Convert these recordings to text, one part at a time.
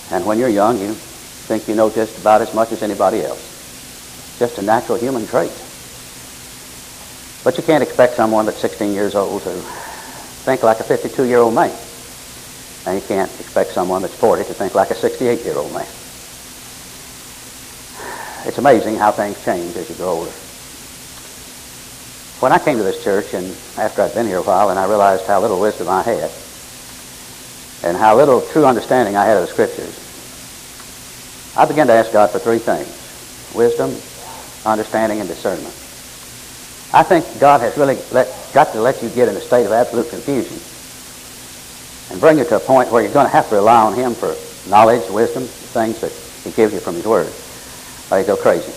And when you're young, you think you know just about as much as anybody else. Just a natural human trait. But you can't expect someone that's 16 years old to think like a 52-year-old man. And you can't expect someone that's 40 to think like a 68-year-old man. It's amazing how things change as you grow older. When I came to this church, and after I'd been here a while, and I realized how little wisdom I had, and how little true understanding I had of the Scriptures, I began to ask God for three things: wisdom, understanding, and discernment. I think God has really got to let you get in a state of absolute confusion and bring you to a point where you're going to have to rely on Him for knowledge, wisdom, things that He gives you from His Word, or you go crazy.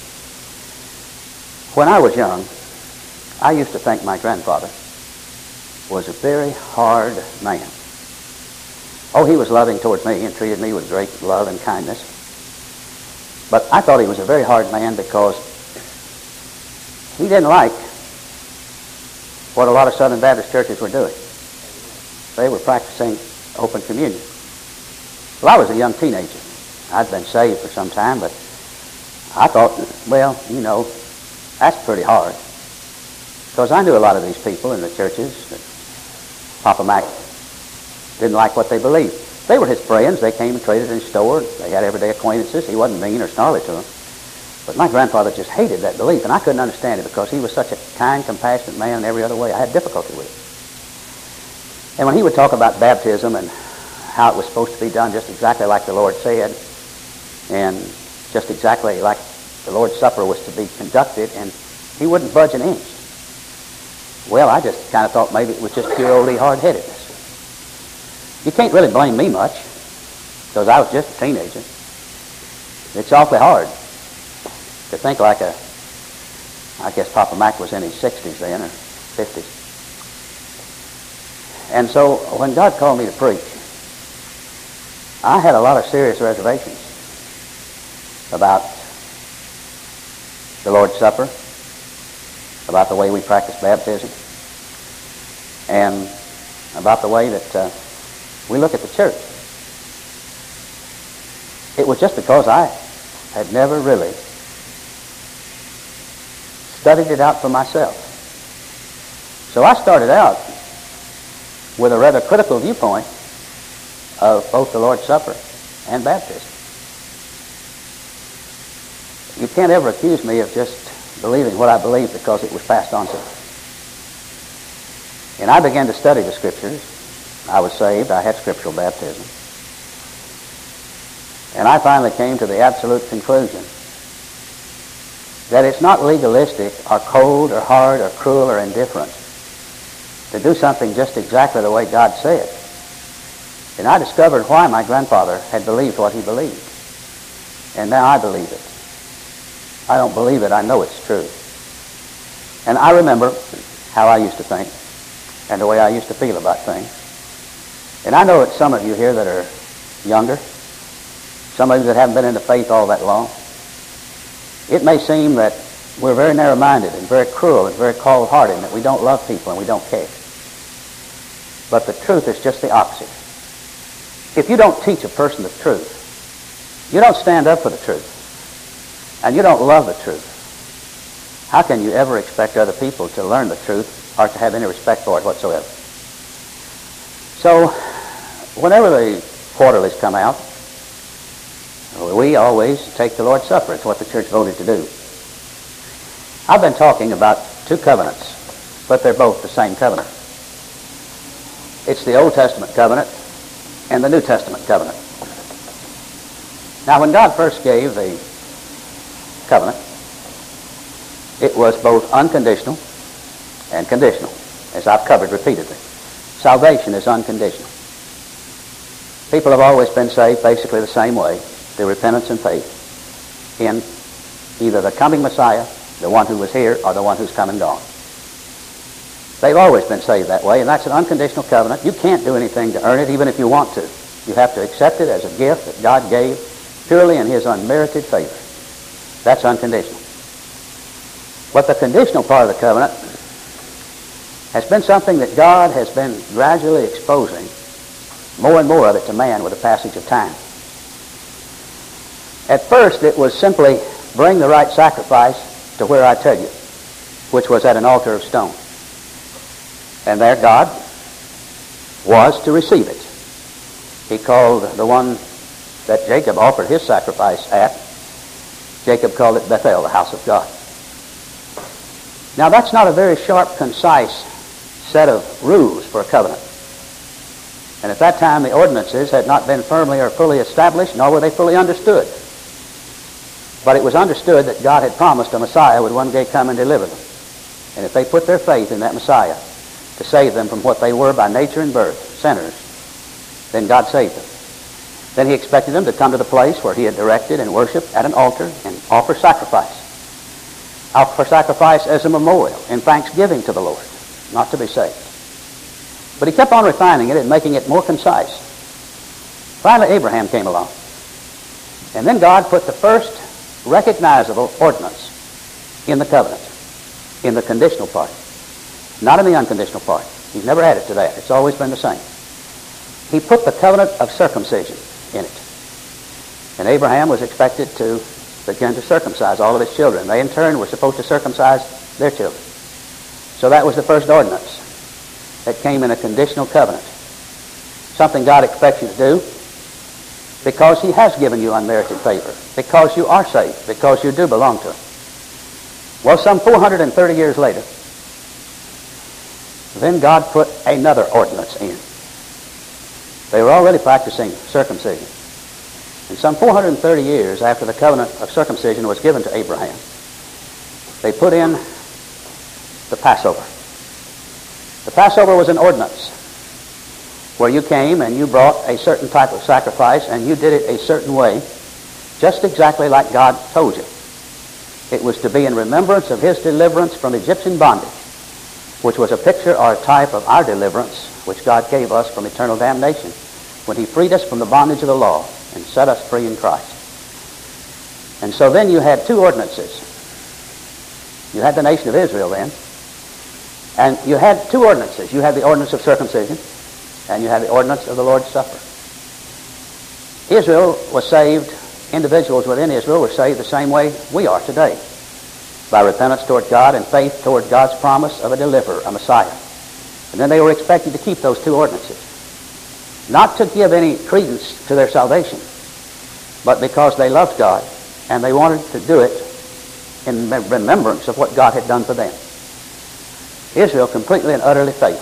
When I was young, I used to think my grandfather was a very hard man. Oh, he was loving towards me and treated me with great love and kindness. But I thought he was a very hard man because he didn't like what a lot of Southern Baptist churches were doing. They were practicing open communion. Well, I was a young teenager. I'd been saved for some time, but I thought, well, you know, that's pretty hard. Because I knew a lot of these people in the churches that Papa Mac didn't like what they believed. They were his friends. They came and traded in his store. They had everyday acquaintances. He wasn't mean or snarly to them. But my grandfather just hated that belief, and I couldn't understand it because he was such a kind, compassionate man in every other way. I had difficulty with it. And when he would talk about baptism and how it was supposed to be done just exactly like the Lord said, and just exactly like the Lord's Supper was to be conducted, and he wouldn't budge an inch. Well, I just kind of thought maybe it was just pure old hard-headedness. You can't really blame me much, because I was just a teenager. It's awfully hard to think like I guess Papa Mac was in his 60s then, or 50s. And so when God called me to preach, I had a lot of serious reservations about the Lord's Supper, about the way we practice baptism, and about the way that we look at the church. It was just because I had never really studied it out for myself. So I started out with a rather critical viewpoint of both the Lord's Supper and baptism. You can't ever accuse me of just believing what I believe because it was passed on to me. And I began to study the Scriptures. I was saved. I had scriptural baptism. And I finally came to the absolute conclusion that it's not legalistic or cold or hard or cruel or indifferent to do something just exactly the way God said. And I discovered why my grandfather had believed what he believed. And now I believe it. I don't believe it, I know it's true. And I remember how I used to think and the way I used to feel about things. And I know that some of you here that are younger, some of you that haven't been in the faith all that long, it may seem that we're very narrow-minded and very cruel and very cold-hearted and that we don't love people and we don't care. But the truth is just the opposite. If you don't teach a person the truth, you don't stand up for the truth, and you don't love the truth, how can you ever expect other people to learn the truth or to have any respect for it whatsoever? So, whenever the quarterlies come out, we always take the Lord's Supper. It's what the church voted to do. I've been talking about two covenants, but they're both the same covenant. It's the Old Testament covenant and the New Testament covenant. Now, when God first gave the covenant, it was both unconditional and conditional, as I've covered repeatedly. Salvation is unconditional. People have always been saved basically the same way, through repentance and faith in either the coming Messiah, the one who was here, or the one who's come and gone. They've always been saved that way, and that's an unconditional covenant. You can't do anything to earn it, even if you want to. You have to accept it as a gift that God gave purely in His unmerited favor. That's unconditional. But the conditional part of the covenant has been something that God has been gradually exposing more and more of it to man with the passage of time. At first, it was simply bring the right sacrifice to where I tell you, which was at an altar of stone. And there God was to receive it. He called the one that Jacob offered his sacrifice at, Jacob called it Bethel, the house of God. Now that's not a very sharp, concise set of rules for a covenant. And at that time the ordinances had not been firmly or fully established, nor were they fully understood. But it was understood that God had promised a Messiah would one day come and deliver them. And if they put their faith in that Messiah to save them from what they were by nature and birth, sinners, then God saved them. Then he expected them to come to the place where he had directed and worship at an altar and offer sacrifice. Offer sacrifice as a memorial in thanksgiving to the Lord, not to be saved. But he kept on refining it and making it more concise. Finally, Abraham came along. And then God put the first recognizable ordinance in the covenant, in the conditional part, not in the unconditional part. He's never added to that. It's always been the same. He put the covenant of circumcision in it. And Abraham was expected to begin to circumcise all of his children. They in turn were supposed to circumcise their children. So that was the first ordinance that came in a conditional covenant. Something God expects you to do because he has given you unmerited favor, because you are saved, because you do belong to him. Well, some 430 years later, then God put another ordinance in. They were already practicing circumcision. And some 430 years after the covenant of circumcision was given to Abraham, they put in the Passover. The Passover was an ordinance where you came and you brought a certain type of sacrifice and you did it a certain way, just exactly like God told you. It was to be in remembrance of his deliverance from Egyptian bondage, which was a picture or a type of our deliverance, which God gave us from eternal damnation, when he freed us from the bondage of the law and set us free in Christ. And so then you had two ordinances. You had the nation of Israel then, and you had two ordinances. You had the ordinance of circumcision, and you had the ordinance of the Lord's Supper. Israel was saved, individuals within Israel were saved the same way we are today, by repentance toward God and faith toward God's promise of a deliverer, a Messiah. And then they were expected to keep those two ordinances. Not to give any credence to their salvation, but because they loved God and they wanted to do it in remembrance of what God had done for them. Israel completely and utterly failed.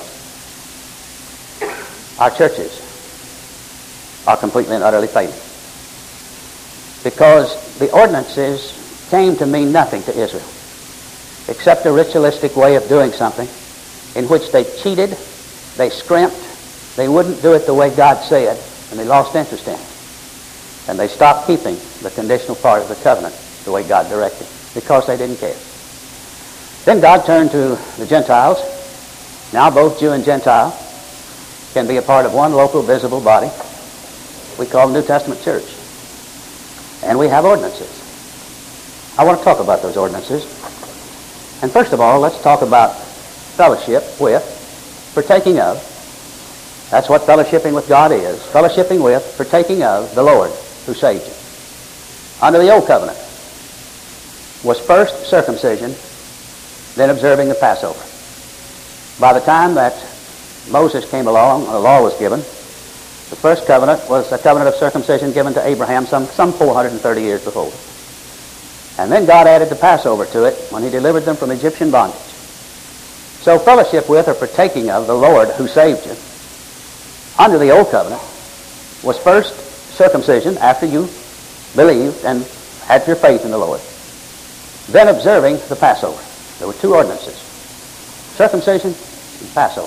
Our churches are completely and utterly failing, because the ordinances came to mean nothing to Israel except a ritualistic way of doing something in which they cheated, they scrimped, they wouldn't do it the way God said, and they lost interest in it. And they stopped keeping the conditional part of the covenant the way God directed, because they didn't care. Then God turned to the Gentiles. Now both Jew and Gentile can be a part of one local visible body we call the New Testament church. And we have ordinances. I want to talk about those ordinances. And first of all, let's talk about fellowship with, partaking of. That's what fellowshipping with God is. Fellowshipping with, partaking of the Lord who saved you. Under the Old Covenant was first circumcision, then observing the Passover. By the time that Moses came along, the law was given, the first covenant was a covenant of circumcision given to Abraham some 430 years before. And then God added the Passover to it when he delivered them from Egyptian bondage. So fellowship with or partaking of the Lord who saved you under the Old Covenant was first circumcision after you believed and had your faith in the Lord. Then observing the Passover. There were two ordinances, circumcision and Passover.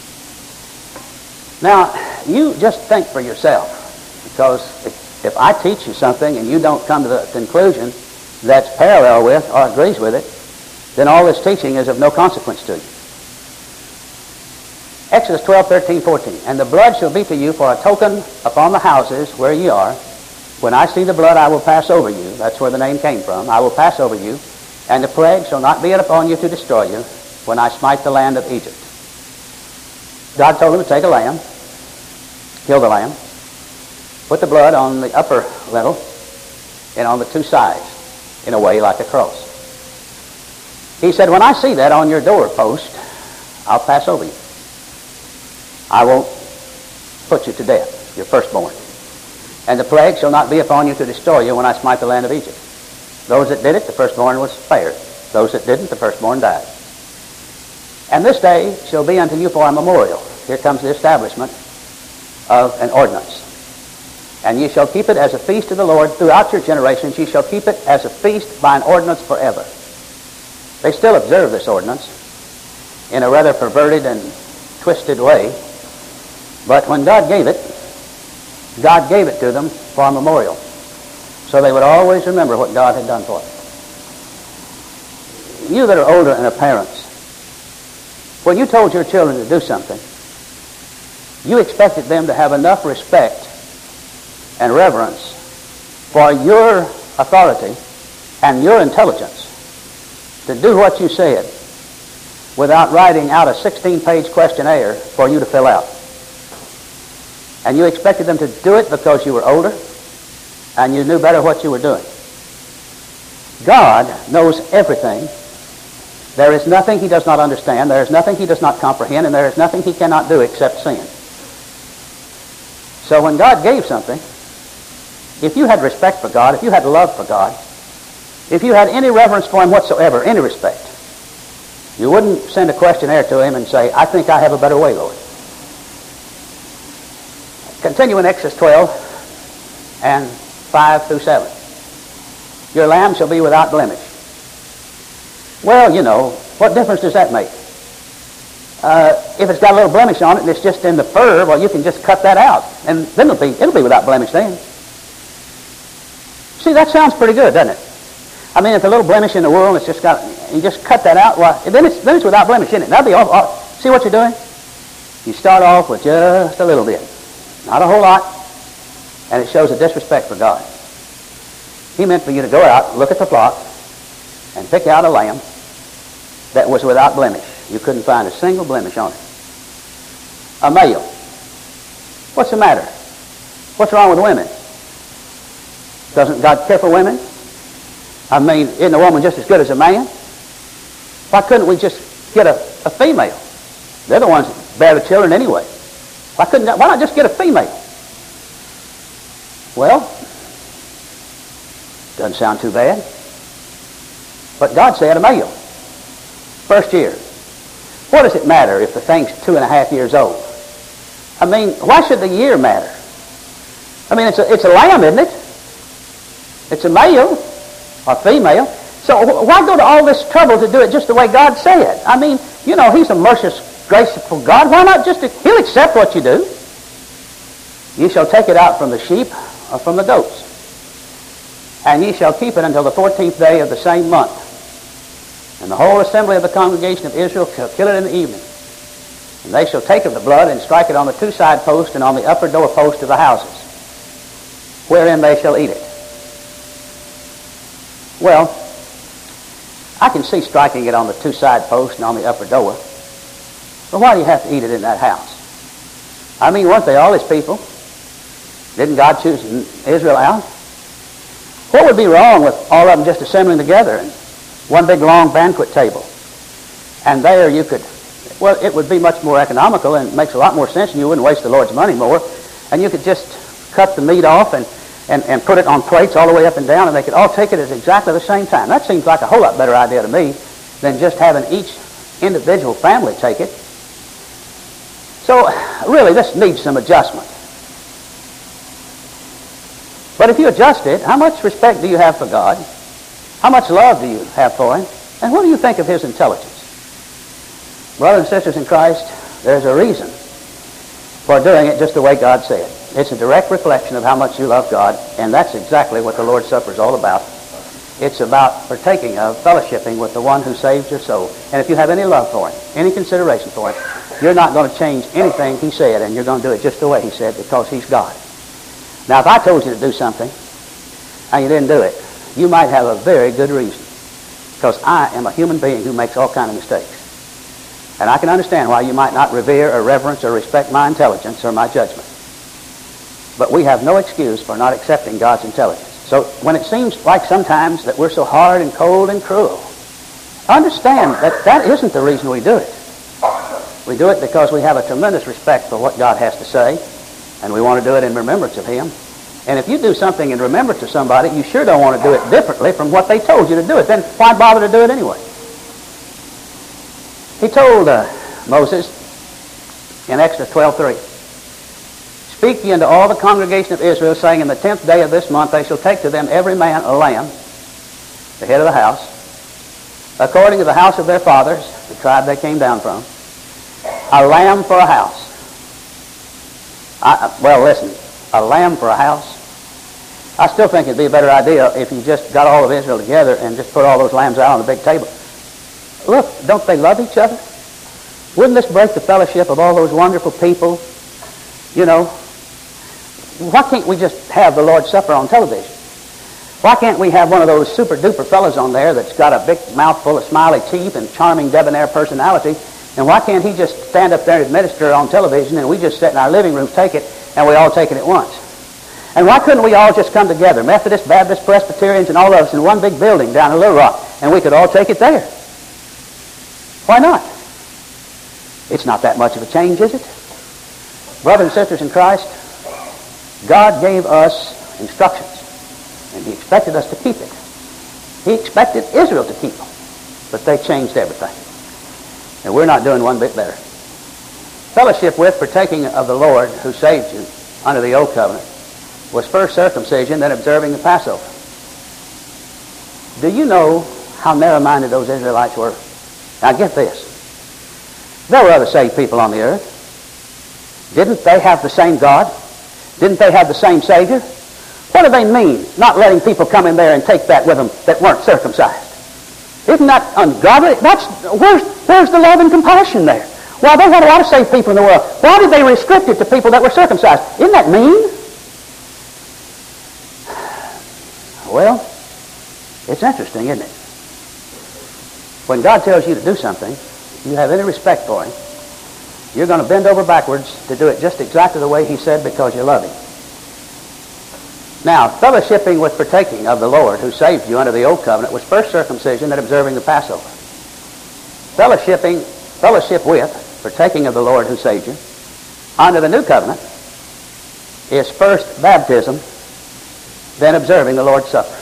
Now, you just think for yourself, because if I teach you something and you don't come to the conclusion that's parallel with or agrees with it, then all this teaching is of no consequence to you. Exodus 12:13-14. And the blood shall be to you for a token upon the houses where ye are. When I see the blood, I will pass over you. That's where the name came from. I will pass over you, and the plague shall not be upon you to destroy you when I smite the land of Egypt. God told him to take a lamb, kill the lamb, put the blood on the upper lintel, and on the two sides, in a way like a cross. He said, when I see that on your doorpost, I'll pass over you. I won't put you to death, your firstborn. And the plague shall not be upon you to destroy you when I smite the land of Egypt. Those that did it, the firstborn was spared. Those that didn't, the firstborn died. And this day shall be unto you for a memorial. Here comes the establishment of an ordinance. And ye shall keep it as a feast of the Lord throughout your generations. Ye shall keep it as a feast by an ordinance forever. They still observe this ordinance in a rather perverted and twisted way. But when God gave it to them for a memorial. So they would always remember what God had done for them. You that are older and are parents, when you told your children to do something, you expected them to have enough respect and reverence for your authority and your intelligence to do what you said without writing out a 16-page questionnaire for you to fill out. And you expected them to do it because you were older and you knew better what you were doing. God knows everything. There is nothing He does not understand. There is nothing He does not comprehend, and there is nothing He cannot do except sin. So when God gave something, if you had respect for God, if you had love for God, if you had any reverence for Him whatsoever, any respect, you wouldn't send a questionnaire to Him and say, I think I have a better way, Lord. Continue in Exodus 12 and 5 through 7. Your lamb shall be without blemish. Well, you know, what difference does that make? If it's got a little blemish on it and it's just in the fur, well, you can just cut that out, and then it'll be without blemish then. See, that sounds pretty good, doesn't it? I mean, if a little blemish in the wool, it's just got, you just cut that out, well, then it's without blemish, isn't it? That'll be all. See what you're doing? You start off with just a little bit, not a whole lot, and it shows a disrespect for God. He meant for you to go out, look at the flock, and pick out a lamb that was without blemish. You couldn't find a single blemish on it. A male. What's the matter? What's wrong with women? Doesn't God care for women? I mean, isn't a woman just as good as a man? Why couldn't we just get a female? They're the ones that bear the children anyway. Why not just get a female? Well, doesn't sound too bad. But God said a male. First year. What does it matter if the thing's 2.5 years old? I mean, why should the year matter? I mean, it's a lamb, isn't it? It's a male or female. So why go to all this trouble to do it just the way God said? I mean, you know, He's a merciful, graceful God. Why not just, He'll accept what you do. You shall take it out from the sheep or from the goats. And ye shall keep it until the 14th day of the same month. And the whole assembly of the congregation of Israel shall kill it in the evening. And they shall take of the blood and strike it on the two side posts and on the upper door post of the houses, wherein they shall eat it. Well, I can see striking it on the two side posts and on the upper door. But why do you have to eat it in that house? I mean, weren't they all His people? Didn't God choose Israel out? What would be wrong with all of them just assembling together and one big long banquet table? And there you could, well, it would be much more economical and makes a lot more sense, and you wouldn't waste the Lord's money more. And you could just cut the meat off and put it on plates all the way up and down, and they could all take it at exactly the same time. That seems like a whole lot better idea to me than just having each individual family take it. So really, this needs some adjustment. But if you adjust it, how much respect do you have for God? How much love do you have for Him? And what do you think of His intelligence? Brothers and sisters in Christ, there's a reason for doing it just the way God said. It's a direct reflection of how much you love God, and that's exactly what the Lord's Supper is all about. It's about partaking of, fellowshipping with the one who saves your soul. And if you have any love for Him, any consideration for Him, you're not going to change anything He said, and you're going to do it just the way He said, because He's God. Now, if I told you to do something and you didn't do it, you might have a very good reason, because I am a human being who makes all kinds of mistakes. And I can understand why you might not revere or reverence or respect my intelligence or my judgment. But we have no excuse for not accepting God's intelligence. So when it seems like sometimes that we're so hard and cold and cruel, understand that that isn't the reason we do it. We do it because we have a tremendous respect for what God has to say, and we want to do it in remembrance of Him. And if you do something in remembrance of somebody, you sure don't want to do it differently from what they told you to do it. Then why bother to do it anyway? He told Moses in Exodus 12:3, "Speak ye unto all the congregation of Israel, saying, In the 10th day of this month they shall take to them every man a lamb, the head of the house, according to the house of their fathers," the tribe they came down from, "a lamb for a house." Well, listen, a lamb for a house. I still think it'd be a better idea if you just got all of Israel together and just put all those lambs out on the big table. Look, don't they love each other? Wouldn't this break the fellowship of all those wonderful people? You know, why can't we just have the Lord's Supper on television? Why can't we have one of those super-duper fellas on there that's got a big mouthful of smiley teeth and charming, debonair personality? And why can't he just stand up there and administer on television, and we just sit in our living room, take it, and we all take it at once? And why couldn't we all just come together, Methodists, Baptists, Presbyterians, and all of us in one big building down in Little Rock, and we could all take it there? Why not? It's not that much of a change, is it? Brothers and sisters in Christ, God gave us instructions, and He expected us to keep it. He expected Israel to keep them, but they changed everything. And we're not doing one bit better. Fellowship with, partaking of the Lord who saved you under the old covenant was first circumcision, then observing the Passover. Do you know how narrow-minded those Israelites were? Now get this. There were other saved people on the earth. Didn't they have the same God? Didn't they have the same Savior? What do they mean, not letting people come in there and take that with them that weren't circumcised? Isn't that ungodly? Where's the love and compassion there? Well, they had a lot of saved people in the world. Why did they restrict it to people that were circumcised? Isn't that mean? Well, it's interesting, isn't it? When God tells you to do something, if you have any respect for Him, you're going to bend over backwards to do it just exactly the way He said because you love Him. Now, fellowshipping with, partaking of the Lord who saved you under the old covenant was first circumcision, then observing the Passover. Fellowship with, partaking of the Lord who saved you under the new covenant is first baptism, then observing the Lord's Supper.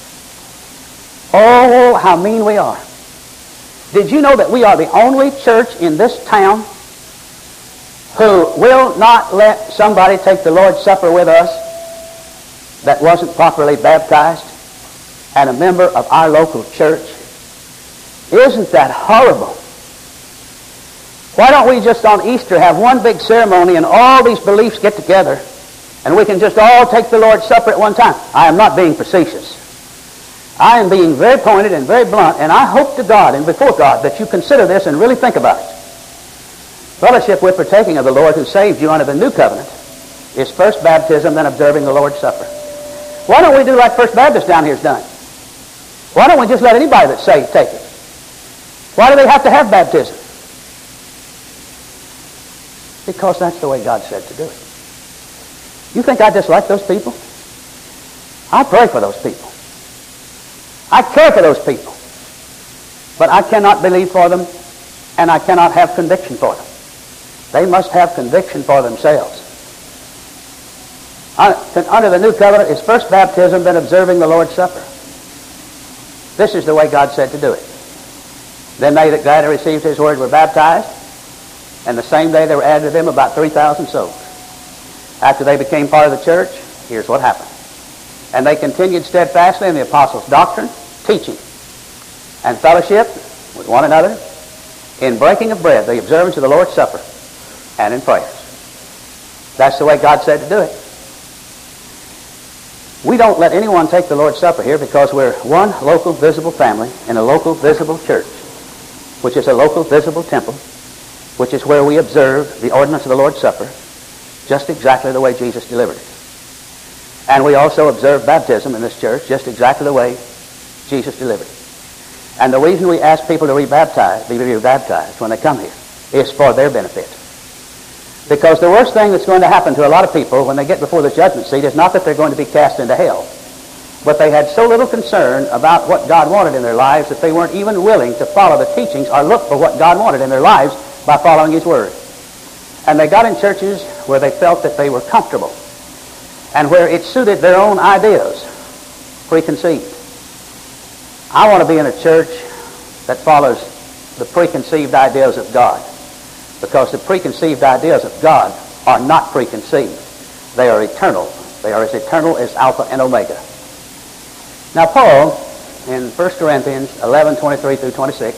Oh, how mean we are. Did you know that we are the only church in this town who will not let somebody take the Lord's Supper with us that wasn't properly baptized and a member of our local church? Isn't that horrible? Why don't we just on Easter have one big ceremony and all these beliefs get together and we can just all take the Lord's Supper at one time? I am not being facetious. I am being very pointed and very blunt, and I hope to God and before God that you consider this and really think about it. Fellowship with, partaking of the Lord who saved you under the new covenant is first baptism, then observing the Lord's Supper. Why don't we do like First Baptist down here has done? Why don't we just let anybody that's saved take it? Why do they have to have baptism? Because that's the way God said to do it. You think I dislike those people? I pray for those people. I care for those people. But I cannot believe for them, and I cannot have conviction for them. They must have conviction for themselves. Under the new covenant is first baptism, then observing the Lord's Supper. This is the way God said to do it. Then they that gladly received His word were baptized, and the same day there were added to them about 3,000 souls. After they became part of the church, here's what happened. And they continued steadfastly in the apostles' doctrine, teaching, and fellowship with one another, in breaking of bread, the observance of the Lord's Supper, and in prayers. That's the way God said to do it. We don't let anyone take the Lord's Supper here because we're one local visible family in a local visible church, which is a local visible temple, which is where we observe the ordinance of the Lord's Supper just exactly the way Jesus delivered it. And we also observe baptism in this church just exactly the way Jesus delivered it. And the reason we ask people to be rebaptized when they come here is for their benefit. Because the worst thing that's going to happen to a lot of people when they get before the judgment seat is not that they're going to be cast into hell. But they had so little concern about what God wanted in their lives that they weren't even willing to follow the teachings or look for what God wanted in their lives by following His Word. And they got in churches where they felt that they were comfortable and where it suited their own ideas, preconceived. I want to be in a church that follows the preconceived ideas of God, because the preconceived ideas of God are not preconceived. They are eternal. They are as eternal as Alpha and Omega. Now Paul, in 1 Corinthians 11:23 through 26,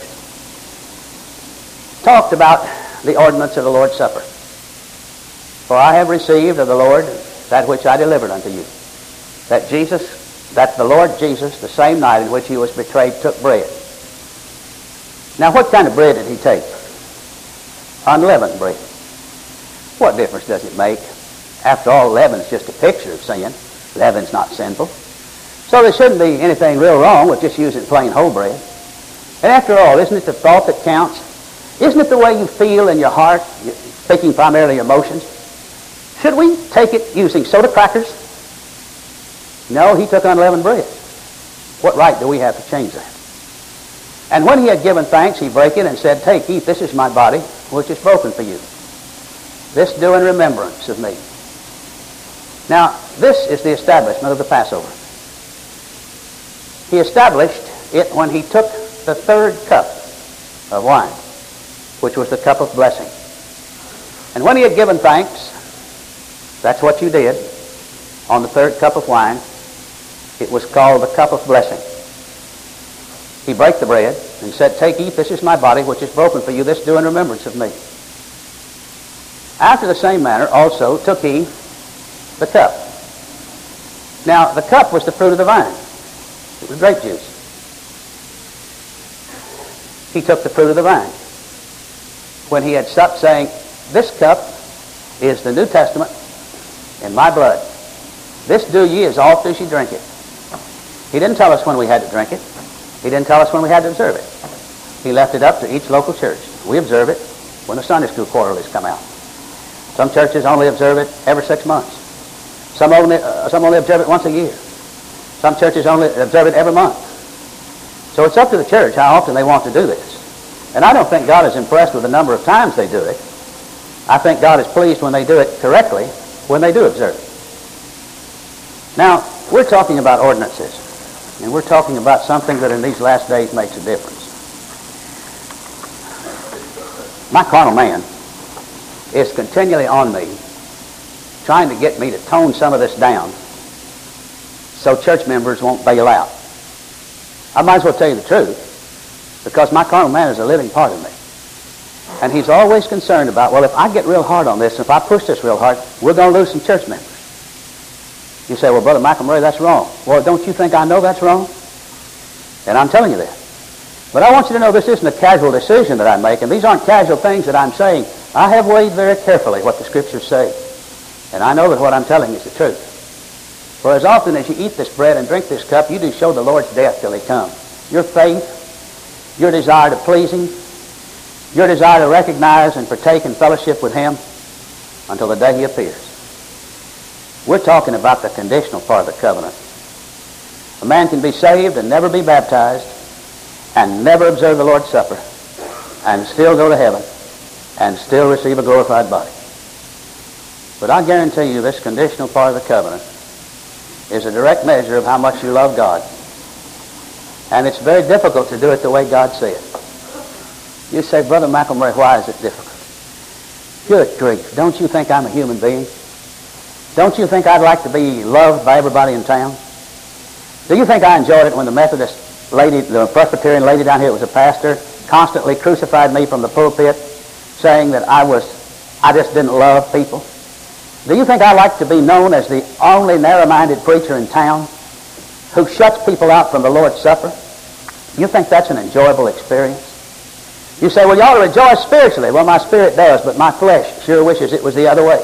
talked about the ordinance of the Lord's Supper. For I have received of the Lord that which I delivered unto you, that the Lord Jesus, the same night in which He was betrayed, took bread. Now what kind of bread did He take? Unleavened bread. What difference does it make? After all, leaven's just a picture of sin. Leaven's not sinful. So there shouldn't be anything real wrong with just using plain whole bread. And after all, isn't it the thought that counts? Isn't it the way you feel in your heart, speaking primarily emotions? Should we take it using soda crackers? No, He took unleavened bread. What right do we have to change that? And when He had given thanks, He brake it and said, Take, eat, this is my body, which is broken for you. This do in remembrance of me. Now, this is the establishment of the Passover. He established it when He took the third cup of wine, which was the cup of blessing. And when He had given thanks, that's what you did on the third cup of wine. It was called the cup of blessing. He brake the bread and said, Take, eat, this is my body, which is broken for you. This do in remembrance of me. After the same manner also took He the cup. Now, the cup was the fruit of the vine. It was grape juice. He took the fruit of the vine. When He had supped, saying, This cup is the New Testament in my blood. This do ye as oft as ye drink it. He didn't tell us when we had to drink it. He didn't tell us when we had to observe it. He left it up to each local church. We observe it when the Sunday school quarterlies come out. Some churches only observe it every 6 months. Some only observe it once a year. Some churches only observe it every month. So it's up to the church how often they want to do this. And I don't think God is impressed with the number of times they do it. I think God is pleased when they do it correctly, when they do observe it. Now, we're talking about ordinances. And we're talking about something that in these last days makes a difference. My carnal man is continually on me, trying to get me to tone some of this down so church members won't bail out. I might as well tell you the truth, because my carnal man is a living part of me. And he's always concerned about, well, if I get real hard on this, if I push this real hard, we're going to lose some church members. You say, well, Brother Michael Murray, that's wrong. Well, don't you think I know that's wrong? And I'm telling you that. But I want you to know this isn't a casual decision that I make, and these aren't casual things that I'm saying. I have weighed very carefully what the Scriptures say, and I know that what I'm telling is the truth. For as often as you eat this bread and drink this cup, you do show the Lord's death till He come. Your faith, your desire to please Him, your desire to recognize and partake in fellowship with Him until the day He appears. We're talking about the conditional part of the covenant. A man can be saved and never be baptized and never observe the Lord's Supper and still go to heaven and still receive a glorified body. But I guarantee you this conditional part of the covenant is a direct measure of how much you love God. And it's very difficult to do it the way God said. You say, Brother McElmurray, why is it difficult? Good grief, don't you think I'm a human being? Don't you think I'd like to be loved by everybody in town? Do you think I enjoyed it when the Methodist lady, the Presbyterian lady down here who was a pastor, constantly crucified me from the pulpit, saying that I just didn't love people? Do you think I like to be known as the only narrow-minded preacher in town who shuts people out from the Lord's Supper? You think that's an enjoyable experience? You say, well, you ought to rejoice spiritually. Well, my spirit does, but my flesh sure wishes it was the other way.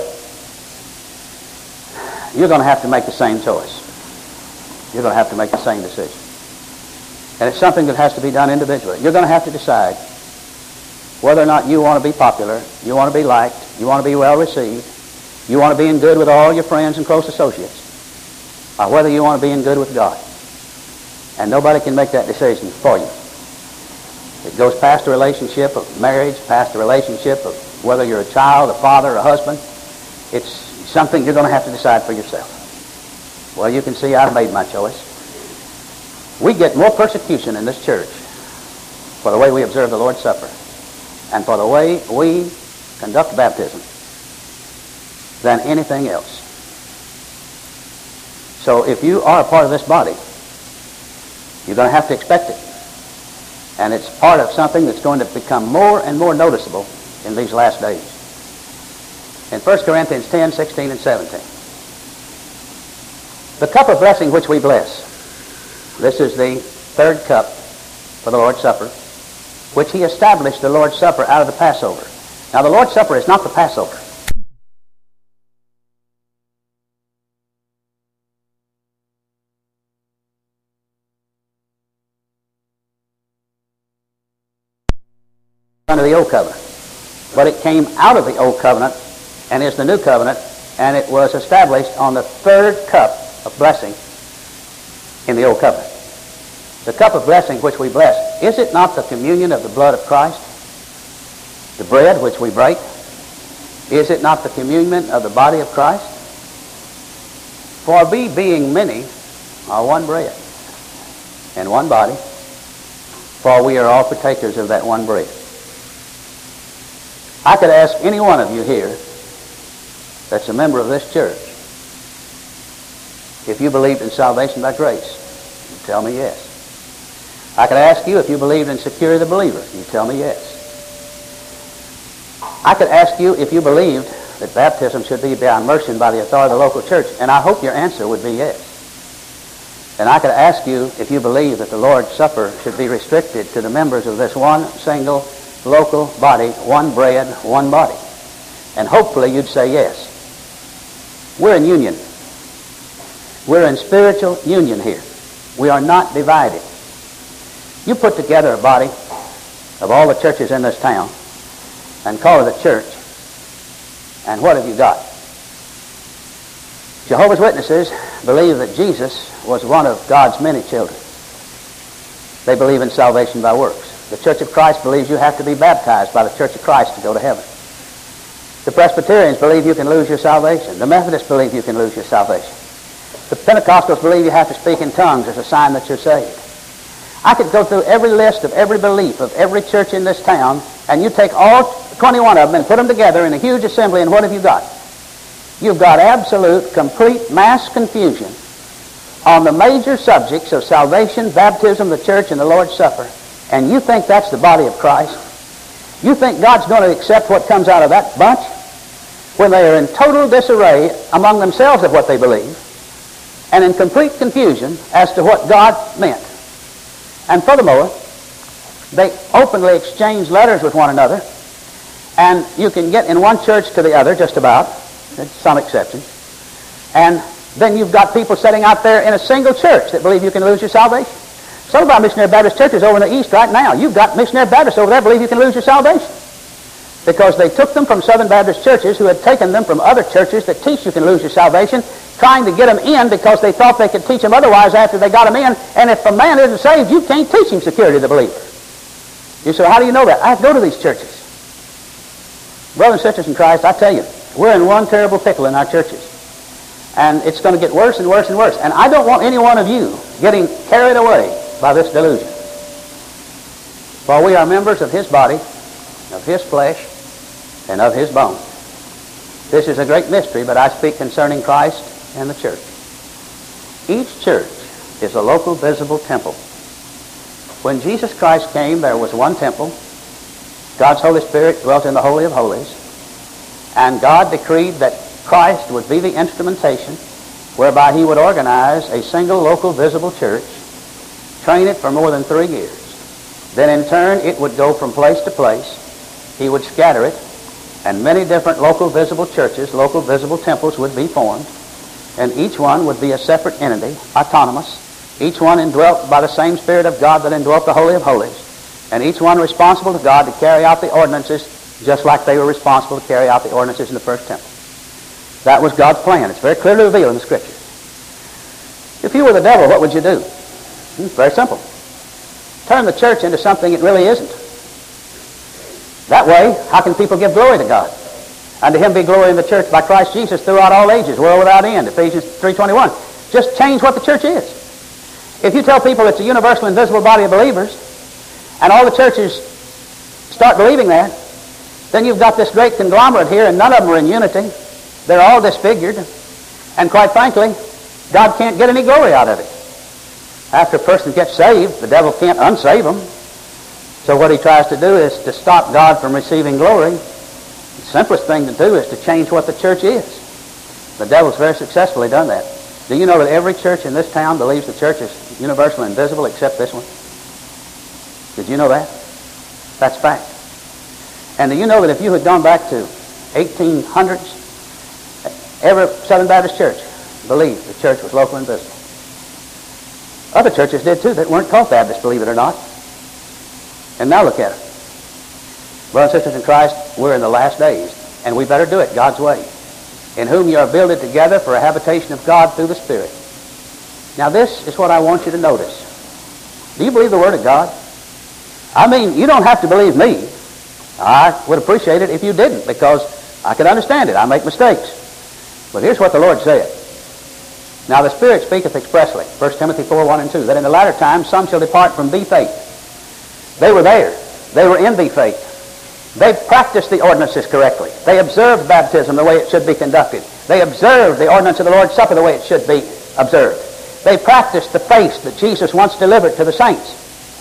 You're going to have to make the same choice. You're going to have to make the same decision. And it's something that has to be done individually. You're going to have to decide whether or not you want to be popular, you want to be liked, you want to be well received, you want to be in good with all your friends and close associates, or whether you want to be in good with God. And nobody can make that decision for you. It goes past the relationship of marriage, past the relationship of whether you're a child, a father, a husband. It's something you're going to have to decide for yourself. Well, you can see I've made my choice. We get more persecution in this church for the way we observe the Lord's Supper and for the way we conduct baptism than anything else. So if you are a part of this body, you're going to have to expect it. And it's part of something that's going to become more and more noticeable in these last days. In 1 Corinthians 10, 16, and 17. The cup of blessing which we bless. This is the third cup for the Lord's Supper, which he established the Lord's Supper out of the Passover. Now the Lord's Supper is not the Passover. Under the Old Covenant. But it came out of the Old Covenant and is the New Covenant, and it was established on the third cup of blessing in the Old Covenant. The cup of blessing which we bless, is it not the communion of the blood of Christ? The bread which we break, is it not the communion of the body of Christ? For we, being many, are one bread and one body, for we are all partakers of that one bread. I could ask any one of you here that's a member of this church, if you believed in salvation by grace, you tell me yes. I could ask you if you believed in security of the believer, you tell me yes. I could ask you if you believed that baptism should be by immersion by the authority of the local church, and I hope your answer would be yes. And I could ask you if you believe that the Lord's Supper should be restricted to the members of this one single local body, one bread, one body. And hopefully you'd say yes. We're in union. We're in spiritual union here. We are not divided. You put together a body of all the churches in this town and call it a church, and what have you got? Jehovah's Witnesses believe that Jesus was one of God's many children. They believe in salvation by works. The Church of Christ believes you have to be baptized by the Church of Christ to go to heaven. The Presbyterians believe you can lose your salvation. The Methodists believe you can lose your salvation. The Pentecostals believe you have to speak in tongues as a sign that you're saved. I could go through every list of every belief of every church in this town, and you take all 21 of them and put them together in a huge assembly, and what have you got? You've got absolute, complete mass confusion on the major subjects of salvation, baptism, the church, and the Lord's Supper. And you think that's the body of Christ? You think God's going to accept what comes out of that bunch when they are in total disarray among themselves of what they believe and in complete confusion as to what God meant? And furthermore, they openly exchange letters with one another, and you can get in one church to the other, just about, with some exceptions, and then you've got people sitting out there in a single church that believe you can lose your salvation. Some of our missionary Baptist churches over in the East right now, you've got missionary Baptists over there believe you can lose your salvation. Because they took them from Southern Baptist churches who had taken them from other churches that teach you can lose your salvation, trying to get them in because they thought they could teach them otherwise after they got them in. And if a man isn't saved, you can't teach him security of the believer. You say, how do you know that? I go to these churches. Brothers and sisters in Christ, I tell you, we're in one terrible pickle in our churches. And it's going to get worse and worse and worse. And I don't want any one of you getting carried away by this delusion. For we are members of his body, of his flesh, and of his bone. This is a great mystery, but I speak concerning Christ and the church. Each church is a local visible temple. When Jesus Christ came, there was one temple. God's Holy Spirit dwelt in the Holy of Holies, and God decreed that Christ would be the instrumentation whereby he would organize a single local visible church, train it for more than 3 years. Then in turn it would go from place to place. He would scatter it, and many different local visible churches, local visible temples would be formed, and each one would be a separate entity, autonomous, each one indwelt by the same Spirit of God that indwelt the Holy of Holies, and each one responsible to God to carry out the ordinances just like they were responsible to carry out the ordinances in the first temple. That was God's plan. It's very clearly revealed in the Scriptures. If you were the devil, what would you do? Very simple. Turn the church into something it really isn't. That way, how can people give glory to God? And to Him be glory in the church by Christ Jesus throughout all ages, world without end. Ephesians 3:21. Just change what the church is. If you tell people it's a universal, invisible body of believers, and all the churches start believing that, then you've got this great conglomerate here, and none of them are in unity. They're all disfigured. And quite frankly, God can't get any glory out of it. After a person gets saved, the devil can't unsave them. So what he tries to do is to stop God from receiving glory. The simplest thing to do is to change what the church is. The devil's very successfully done that. Do you know that every church in this town believes the church is universal and invisible except this one? Did you know that? That's fact. And do you know that if you had gone back to 1800s, every Southern Baptist church believed the church was local and visible. Other churches did too that weren't called Baptist, believe it or not. And now look at it. Brothers and sisters in Christ, we're in the last days, and we better do it God's way. In whom you are builded together for a habitation of God through the Spirit. Now this is what I want you to notice. Do you believe the Word of God? I mean, you don't have to believe me. I would appreciate it if you didn't, because I can understand it. I make mistakes. But here's what the Lord said. Now the Spirit speaketh expressly, 1 Timothy 4:1-2, that in the latter times some shall depart from the faith. They were there. They were in the faith. They practiced the ordinances correctly. They observed baptism the way it should be conducted. They observed the ordinance of the Lord's Supper the way it should be observed. They practiced the faith that Jesus once delivered to the saints.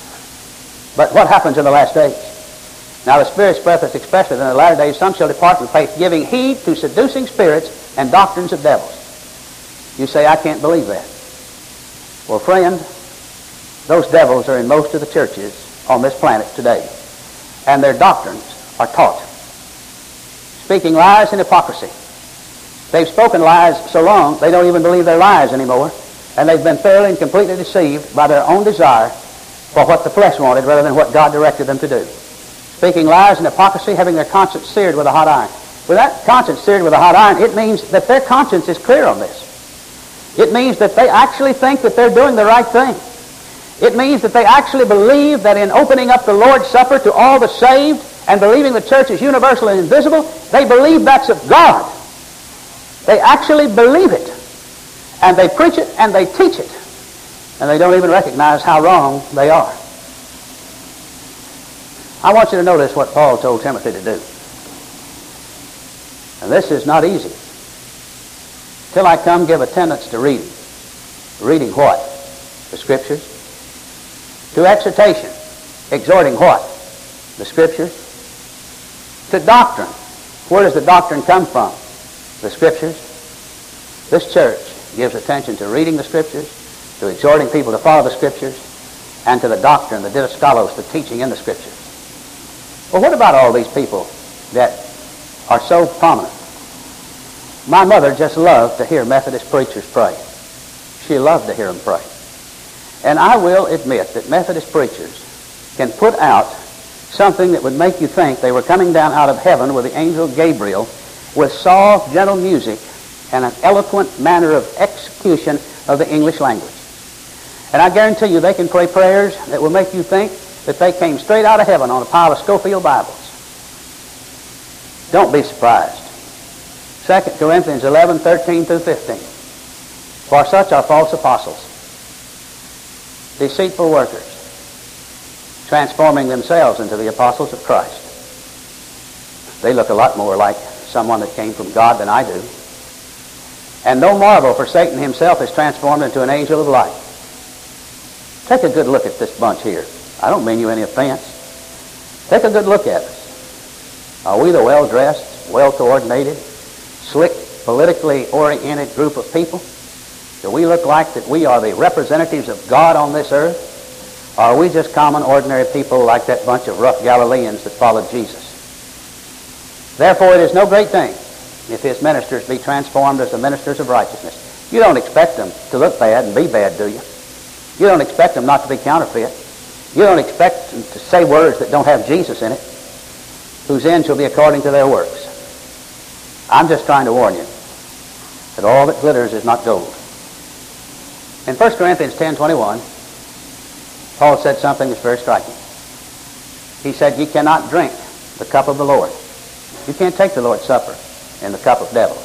But what happens in the last days? Now the Spirit speaketh expressly that in the latter days some shall depart from faith, giving heed to seducing spirits and doctrines of devils. You say, I can't believe that. Well, friend, those devils are in most of the churches on this planet today. And their doctrines are taught. Speaking lies and hypocrisy. They've spoken lies so long, they don't even believe their lies anymore. And they've been thoroughly and completely deceived by their own desire for what the flesh wanted rather than what God directed them to do. Speaking lies and hypocrisy, having their conscience seared with a hot iron. With that conscience seared with a hot iron, it means that their conscience is clear on this. It means that they actually think that they're doing the right thing. It means that they actually believe that in opening up the Lord's Supper to all the saved and believing the church is universal and invisible, they believe that's of God. They actually believe it. And they preach it and they teach it. And they don't even recognize how wrong they are. I want you to notice what Paul told Timothy to do. And this is not easy. Till I come, give attendance to reading. Reading what? The Scriptures. To exhortation. Exhorting what? The Scriptures. To doctrine. Where does the doctrine come from? The Scriptures. This church gives attention to reading the Scriptures, to exhorting people to follow the Scriptures, and to the doctrine, the didaskalos, the teaching in the Scriptures. Well, what about all these people that are so prominent? My mother just loved to hear Methodist preachers pray. She loved to hear them pray. And I will admit that Methodist preachers can put out something that would make you think they were coming down out of heaven with the angel Gabriel with soft, gentle music and an eloquent manner of execution of the English language. And I guarantee you they can pray prayers that will make you think that they came straight out of heaven on a pile of Schofield Bibles. Don't be surprised. 2 Corinthians 11:13-15. For such are false apostles, deceitful workers, transforming themselves into the apostles of Christ. They look a lot more like someone that came from God than I do. And no marvel, for Satan himself is transformed into an angel of light. Take a good look at this bunch here. I don't mean you any offense. Take a good look at us. Are we the well-dressed, well-coordinated, slick, politically oriented group of people? Do we look like that we are the representatives of God on this earth? Or are we just common, ordinary people like that bunch of rough Galileans that followed Jesus? Therefore, it is no great thing if his ministers be transformed as the ministers of righteousness. You don't expect them to look bad and be bad, do you? You don't expect them not to be counterfeit. You don't expect them to say words that don't have Jesus in it, whose end shall be according to their works. I'm just trying to warn you that all that glitters is not gold. In 1 Corinthians 10:21, Paul said something that's very striking. He said, "Ye cannot drink the cup of the Lord." You can't take the Lord's Supper in the cup of devils.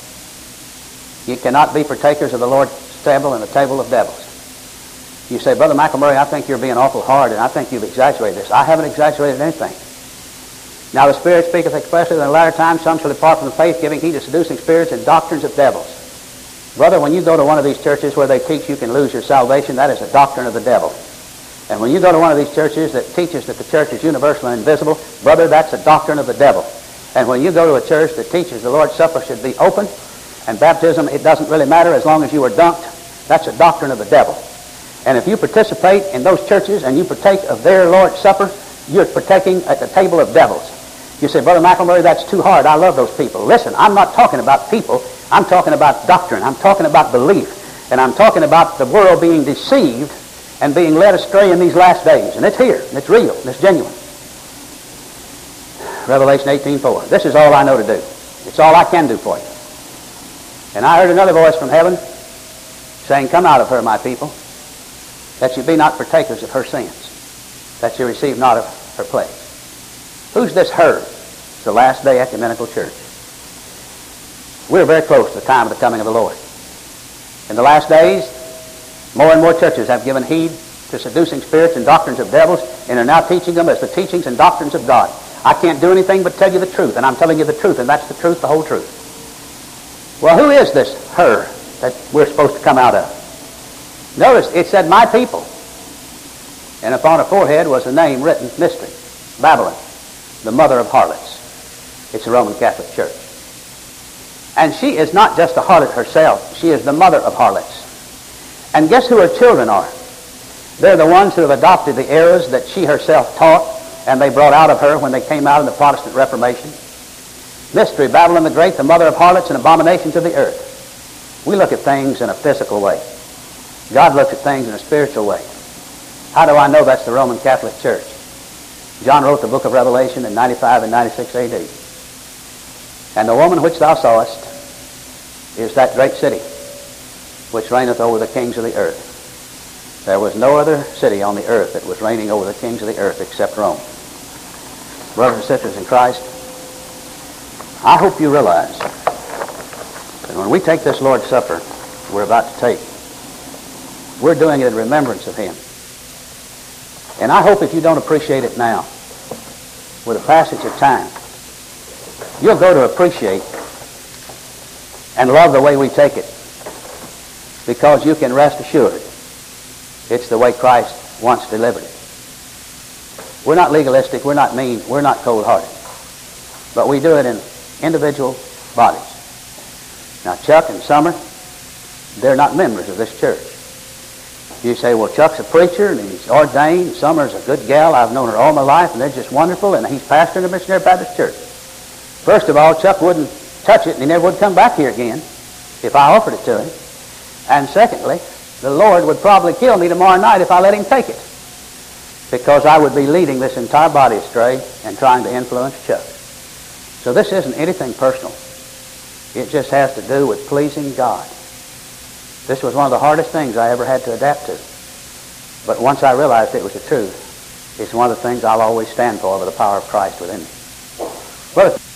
You cannot be partakers of the Lord's table in the table of devils. You say, "Brother McElmurray, I think you're being awful hard, and I think you've exaggerated this." I haven't exaggerated anything. Now the Spirit speaketh expressly that in the latter times some shall depart from the faith, giving heed to seducing spirits and doctrines of devils. Brother, when you go to one of these churches where they teach you can lose your salvation, that is a doctrine of the devil. And when you go to one of these churches that teaches that the church is universal and invisible, brother, that's a doctrine of the devil. And when you go to a church that teaches the Lord's Supper should be open, and baptism, it doesn't really matter as long as you are dunked, that's a doctrine of the devil. And if you participate in those churches and you partake of their Lord's Supper, you're partaking at the table of devils. You say, "Brother McElmurray, that's too hard. I love those people." Listen, I'm not talking about people. I'm talking about doctrine. I'm talking about belief. And I'm talking about the world being deceived and being led astray in these last days. And it's here. And it's real. And it's genuine. Revelation 18:4. This is all I know to do. It's all I can do for you. "And I heard another voice from heaven saying, Come out of her, my people, that you be not partakers of her sins, that you receive not of her plagues." Who's this her? It's the last day ecumenical church. We're very close to the time of the coming of the Lord. In the last days, more and more churches have given heed to seducing spirits and doctrines of devils, and are now teaching them as the teachings and doctrines of God. I can't do anything but tell you the truth, and I'm telling you the truth, and that's the truth, the whole truth. Well, who is this her that we're supposed to come out of? Notice, it said, "My people." And upon her forehead was a name written, Mystery, Babylon, the mother of harlots. It's the Roman Catholic Church. And she is not just a harlot herself. She is the mother of harlots. And guess who her children are? They're the ones who have adopted the errors that she herself taught, and they brought out of her when they came out in the Protestant Reformation. Mystery, Babylon the Great, the mother of harlots and abominations of the earth. We look at things in a physical way. God looks at things in a spiritual way. How do I know that's the Roman Catholic Church? John wrote the book of Revelation in 95 and 96 A.D. "And the woman which thou sawest is that great city, which reigneth over the kings of the earth." There was no other city on the earth that was reigning over the kings of the earth except Rome. Brothers and sisters in Christ, I hope you realize that when we take this Lord's Supper we're about to take, we're doing it in remembrance of Him. And I hope if you don't appreciate it now, with the passage of time, you'll go to appreciate and love the way we take it, because you can rest assured it's the way Christ once delivered it. We're not legalistic, we're not mean, we're not cold-hearted, but we do it in individual bodies. Now, Chuck and Summer, they're not members of this church. You say, "Well, Chuck's a preacher and he's ordained. Summer's a good gal. I've known her all my life and they're just wonderful, and he's pastoring a Missionary Baptist church." First of all, Chuck wouldn't touch it and he never would come back here again if I offered it to him. And secondly, the Lord would probably kill me tomorrow night if I let him take it, because I would be leading this entire body astray and trying to influence Chuck. So this isn't anything personal. It just has to do with pleasing God. This was one of the hardest things I ever had to adapt to. But once I realized it was the truth, it's one of the things I'll always stand for, with the power of Christ within me. Well,